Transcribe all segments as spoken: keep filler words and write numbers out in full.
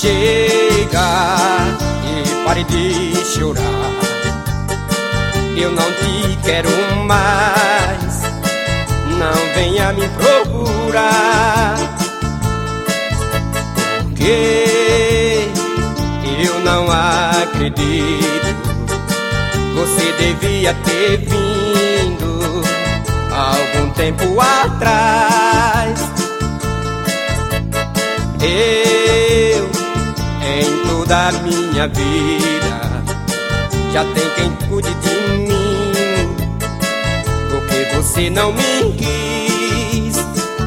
Chega e pare de chorar. Eu não te quero mais. Não venha me procurar, porque eu não acredito. Você devia ter vindo algum tempo atrás. Eu, em toda a minha vida, já tem quem cuide de mim, porque você não me quis.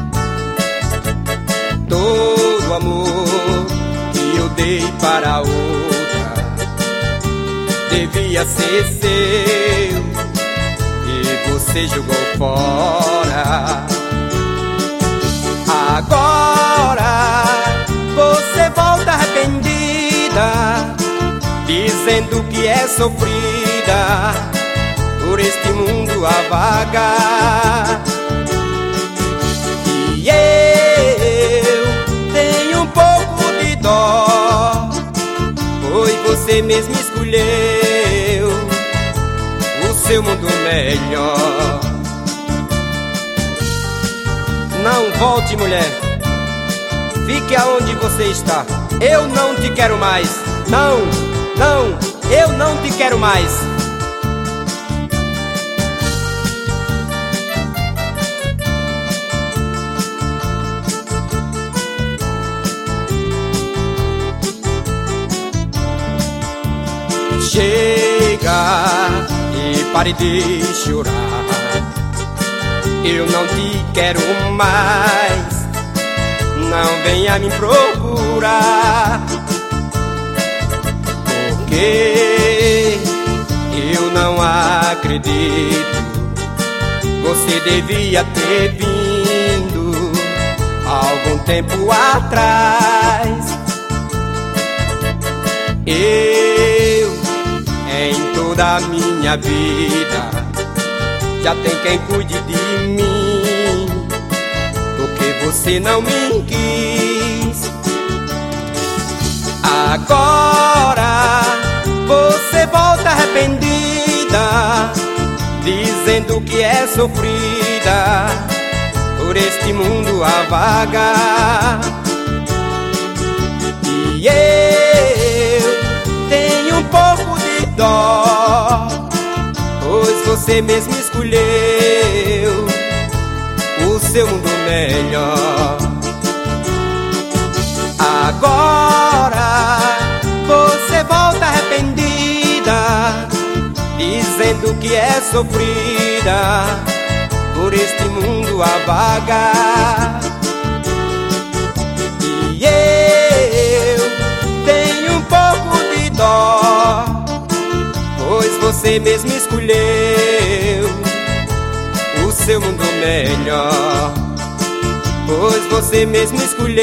Todo o amor que eu dei para outra devia ser seu, e você jogou fora. Agora você volta arrependida, dizendo que é sofrida por este mundo a vagar. E eu tenho um pouco de dó, pois você mesmo escolheu o seu mundo melhor. Não volte, mulher, fique aonde você está. Eu não te quero mais. Não, não, eu não te quero mais. Chega e pare de chorar. Eu não te quero mais. Não venha me procurar, porque eu não acredito. Você devia ter vindo algum tempo atrás. Eu, em toda a minha vida, já tem quem cuide de mim, porque você não me quis. Agora você volta arrependida, dizendo que é sofrida por este mundo a vagar. E eu tenho um pouco de dó, pois você mesmo escolheu o seu mundo melhor. Agora você volta arrependida, dizendo que é sofrida por este mundo a vagar. E eu tenho um pouco de dó, pois você mesmo escolheu o seu mundo melhor. Pois você mesmo escolheu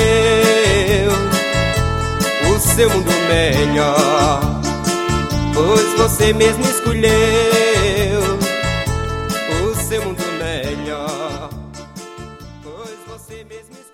o seu mundo melhor. Pois você mesmo escolheu o seu mundo melhor. Pois você mesmo escolheu